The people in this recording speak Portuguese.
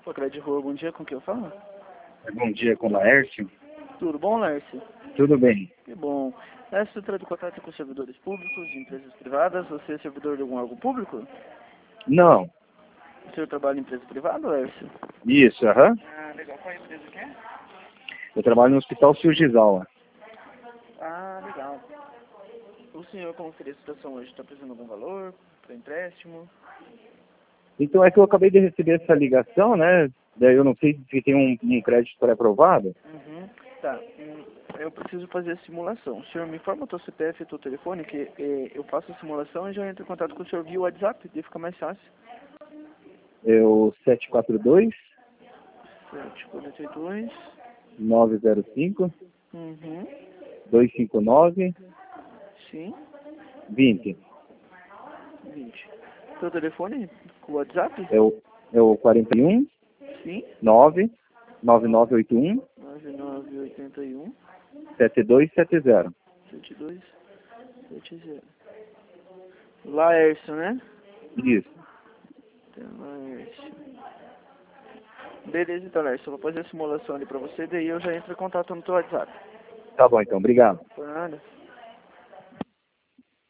Cred Rua, bom dia, com quem eu falo? Bom dia, com o Laércio. Tudo bom, Lércio? Tudo bem. Que bom. Lércio, entra em contato com servidores públicos, de empresas privadas. Você é servidor de algum órgão público? Não. O senhor trabalha em empresa privada, Lércio? Isso, aham. Ah, legal. Qual é a empresa que é? Eu trabalho no Hospital Surgizawa. Ah, legal. O senhor, como seria a situação hoje? Está precisando de algum valor para empréstimo? Então é que eu acabei de receber essa ligação, né? Daí eu não sei se tem um crédito pré-aprovado. Uhum. Tá. Eu preciso fazer a simulação. O senhor me informa o teu CPF e o teu telefone, que eu faço a simulação e já entro em contato com o senhor via WhatsApp, daí fica mais fácil. É o 742 742. 905 Uhum. 259 Sim. 20. 20. Teu telefone com o WhatsApp? É o 41 Sim. 9 9981 9981 7270. 7270. Laércio, né? Isso. Laércio. Beleza, então, Laércio. Eu vou fazer a simulação ali pra você, daí eu já entro em contato no teu WhatsApp. Tá bom então, obrigado. Por nada.